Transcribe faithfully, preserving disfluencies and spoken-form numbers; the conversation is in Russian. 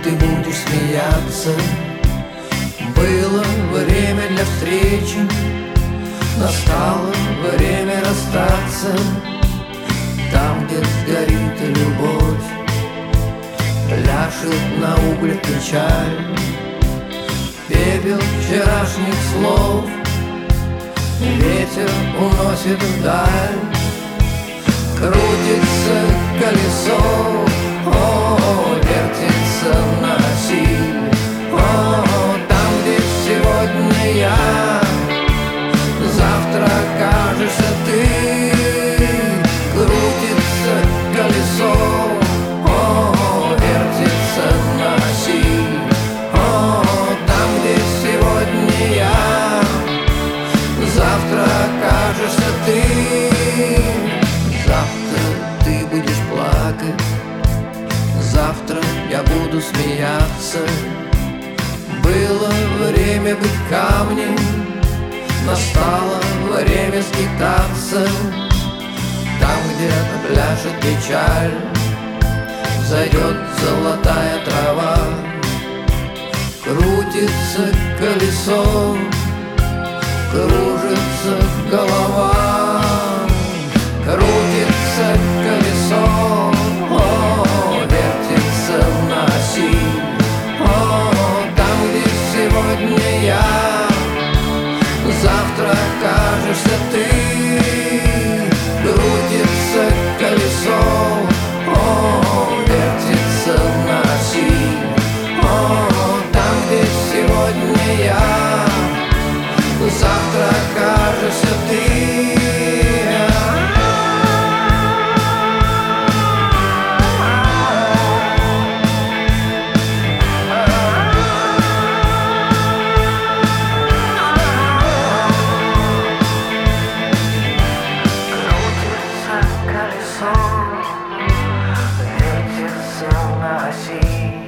ты будешь смеяться. Было время для встречи, настало время расстаться. Там, где сгорит любовь, пляшет на углях печаль. Пепел вчерашних слов ветер уносит вдаль. Крутится колесо, о, вертится на оси. О, там, где сегодня я, завтра окажешься ты. Крутится колесо, о, вертится на оси. О, там, где сегодня я, завтра окажешься ты. Завтра ты будешь плакать, завтра я буду смеяться. Было время быть камнем, настало время скитаться. Там, где пляшет печаль, взойдет золотая трава. Крутится колесо, кружится голова. Крутится колесо, о, вертится на оси. О, там, где сегодня я, завтра окажешься ты. Крутится колесо, о, вертится на оси. О, там, где сегодня я, завтра окажешься ты. Вертится на оси.